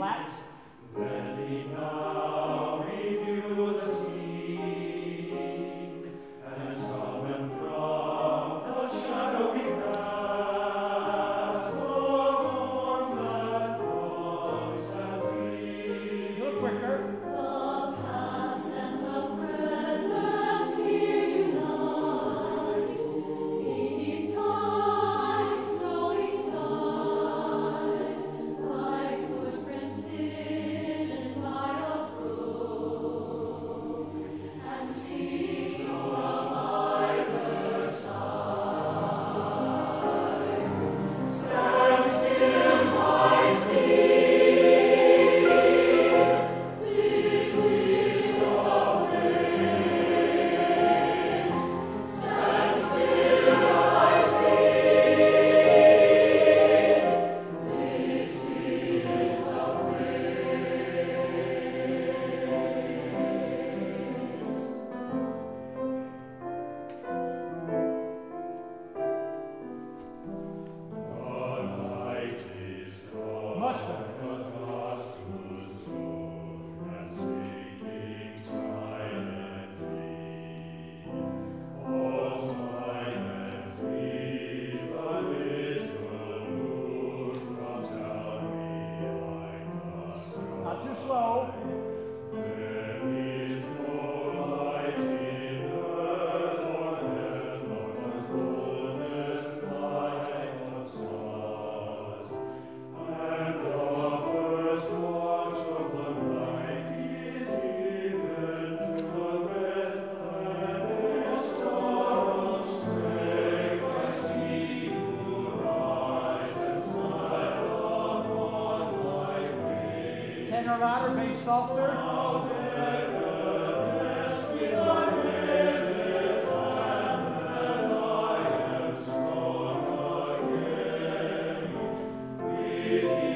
flat. Let me now review the scene and summon from the shadowy past the forms that once have been. Do it quicker. The past and the present here unite, beneath time's flowing tide, like footprints hidden by a brook, and see from either side. Stand still, my spirit. This is the place. Stand still, my spirit. This is the The night is gone. Much better. The clouds to swoon and sinking silently. Oh, silently, the little moon comes down behind the sky. Not too slow. There is no light in earth or heaven, nor the coldness light of stars. And the first watch of the night is given to the red planet star of strength. I see you rise and smile upon my way. Tenor louder, bass softer. With